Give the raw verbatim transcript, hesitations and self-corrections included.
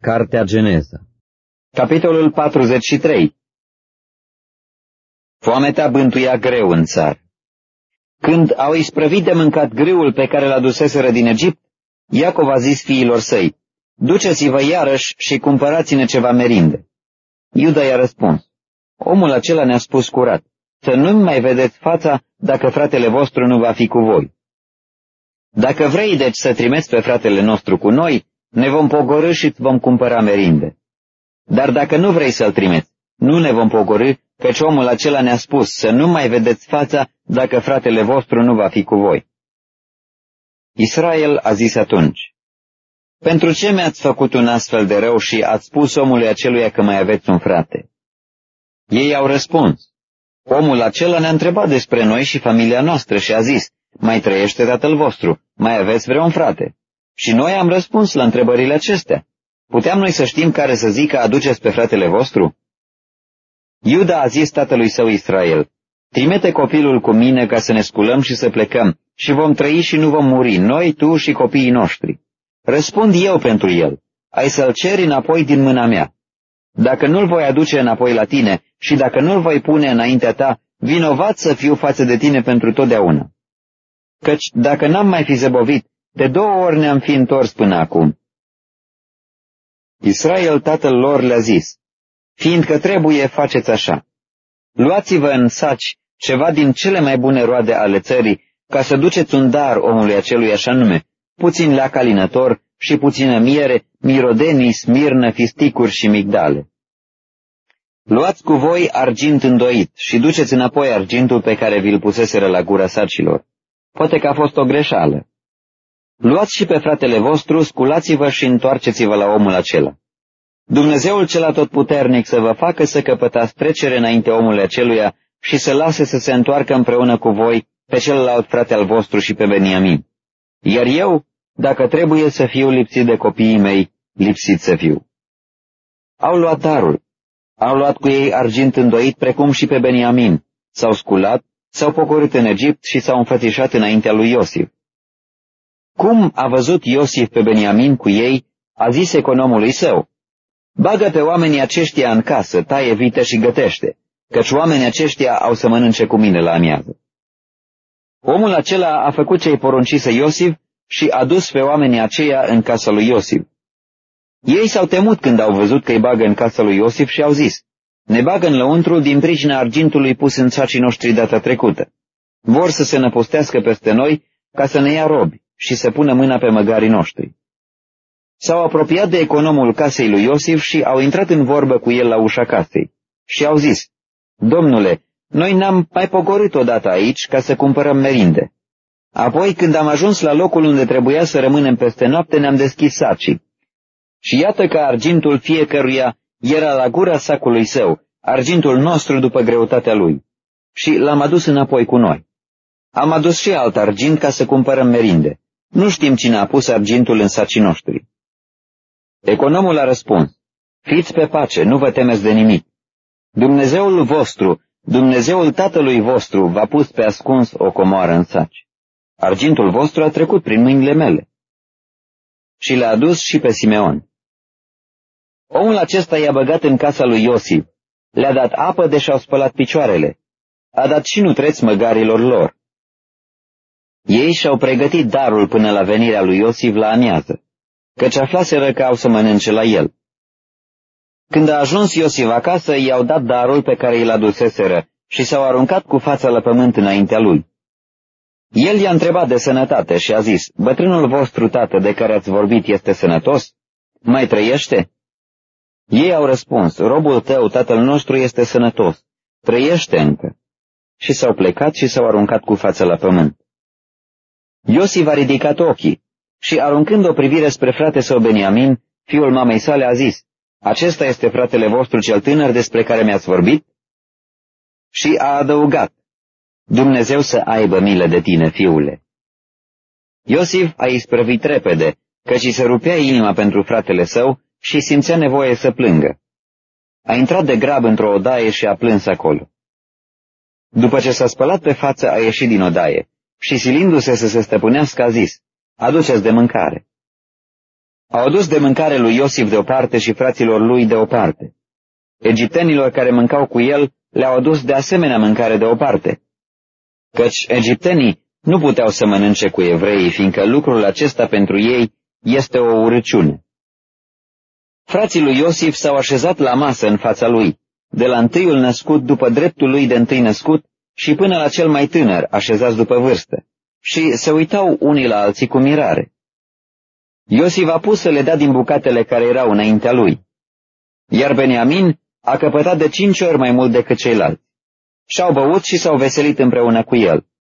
Cartea Geneza, capitolul patruzeci și trei. Foametea bântuia greu în țară. Când au isprăvit de mâncat grâul pe care l-a duseseră din Egipt, Iacov a zis fiilor săi: duceți-vă iarăși și cumpărați-ne ceva merinde. Iuda i-a răspuns: omul acela ne-a spus curat, să nu-mi mai vedeți fața dacă fratele vostru nu va fi cu voi. Dacă vrei deci să trimiți pe fratele nostru cu noi, ne vom pogorî și îți vom cumpăra merinde. Dar dacă nu vrei să-l trimiți, nu ne vom pogorî, căci omul acela ne-a spus să nu mai vedeți fața dacă fratele vostru nu va fi cu voi. Israel a zis atunci: pentru ce mi-ați făcut un astfel de rău și ați spus omului aceluia că mai aveți un frate? Ei au răspuns: omul acela ne-a întrebat despre noi și familia noastră și a zis: mai trăiește tatăl vostru, mai aveți vreun frate? Și noi am răspuns la întrebările acestea. Puteam noi să știm care să zică: aduceți pe fratele vostru? Iuda a zis tatălui său Israel: trimite copilul cu mine ca să ne sculăm și să plecăm, și vom trăi și nu vom muri, noi, tu și copiii noștri. Răspund eu pentru el: ai să-l ceri înapoi din mâna mea. Dacă nu-l voi aduce înapoi la tine și dacă nu-l voi pune înaintea ta, vinovat să fiu față de tine pentru totdeauna. Căci dacă n-am mai fi zăbovit, de două ori ne-am fi întors până acum. Israel tatăl lor le-a zis: fiindcă trebuie, faceți așa. Luați-vă în saci ceva din cele mai bune roade ale țării, ca să duceți un dar omului acelui așa nume, puțin leac alinător și puțină miere, mirodenii, smirnă, fisticuri și migdale. Luați cu voi argint îndoit și duceți înapoi argintul pe care vi-l puseseră la gura sacilor. Poate că a fost o greșeală. Luați și pe fratele vostru, sculați-vă și întoarceți-vă la omul acela. Dumnezeul cel atotputernic să vă facă să căpătați trecere înainte omului aceluia și să lase să se întoarcă împreună cu voi pe celălalt frate al vostru și pe Beniamin. Iar eu, dacă trebuie să fiu lipsit de copiii mei, lipsit să fiu. Au luat darul. Au luat cu ei argint îndoit precum și pe Beniamin. S-au sculat, s-au pogorât în Egipt și s-au înfățișat înaintea lui Iosif. Cum a văzut Iosif pe Beniamin cu ei, a zis economului său: bagă pe oamenii aceștia în casă, taie vită și gătește, căci oamenii aceștia au să mănânce cu mine la amiază. Omul acela a făcut ce-i poruncise Iosif și a dus pe oamenii aceia în casa lui Iosif. Ei s-au temut când au văzut că îi bagă în casa lui Iosif și au zis: ne bagă în lăuntru din pricina argintului pus în sacii noștri data trecută. Vor să se năpustească peste noi ca să ne ia robi și să pună mâna pe măgarii noștri. S-au apropiat de economul casei lui Iosif și au intrat în vorbă cu el la ușa casei și au zis: domnule, noi ne-am mai pogorât odată aici ca să cumpărăm merinde. Apoi, când am ajuns la locul unde trebuia să rămânem peste noapte, ne-am deschis sacii. Și iată că argintul fiecăruia era la gura sacului său, argintul nostru după greutatea lui. Și l-am adus înapoi cu noi. Am adus și alt argint ca să cumpărăm merinde. Nu știm cine a pus argintul în sacii noștri. Economul a răspuns: fiți pe pace, nu vă temeți de nimic. Dumnezeul vostru, Dumnezeul tatălui vostru, v-a pus pe ascuns o comoară în saci. Argintul vostru a trecut prin mâinile mele. Și le-a adus și pe Simeon. Omul acesta i-a băgat în casa lui Iosif, le-a dat apă de și-au spălat picioarele, a dat și nutreți măgarilor lor. Ei și-au pregătit darul până la venirea lui Iosif la amiază, căci aflaseră că au să mănânce la el. Când a ajuns Iosif acasă, i-au dat darul pe care i-l aduseseră și s-au aruncat cu fața la pământ înaintea lui. El i-a întrebat de sănătate și a zis: bătrânul vostru tată de care ați vorbit este sănătos? Mai trăiește? Ei au răspuns: robul tău, tatăl nostru, este sănătos, trăiește încă. Și s-au plecat și s-au aruncat cu fața la pământ. Iosif a ridicat ochii și, aruncând o privire spre frate său Beniamin, fiul mamei sale, a zis: acesta este fratele vostru cel tânăr despre care mi-ați vorbit? Și a adăugat: Dumnezeu să aibă milă de tine, fiule. Iosif a isprăvit repede, căci îi se rupea inima pentru fratele său și simțea nevoie să plângă. A intrat de grab într-o odaie și a plâns acolo. După ce s-a spălat pe față, a ieșit din odaie și, silindu-se să se stăpânească, a zis: aduceți de mâncare. Au adus de mâncare lui Iosif de o parte și fraților lui de o parte. Egiptenilor care mâncau cu el le-au adus de asemenea mâncare de o parte, căci egiptenii nu puteau să mănânce cu evreii, fiindcă lucrul acesta pentru ei este o urăciune. Frații lui Iosif s-au așezat la masă în fața lui, de la întâiul născut după dreptul lui de întâi născut și până la cel mai tânăr, așezați după vârstă, și se uitau unii la alții cu mirare. Iosif a pus să le dea din bucatele care erau înaintea lui, iar Beniamin a căpătat de cinci ori mai mult decât ceilalți. Și-au băut și s-au veselit împreună cu el.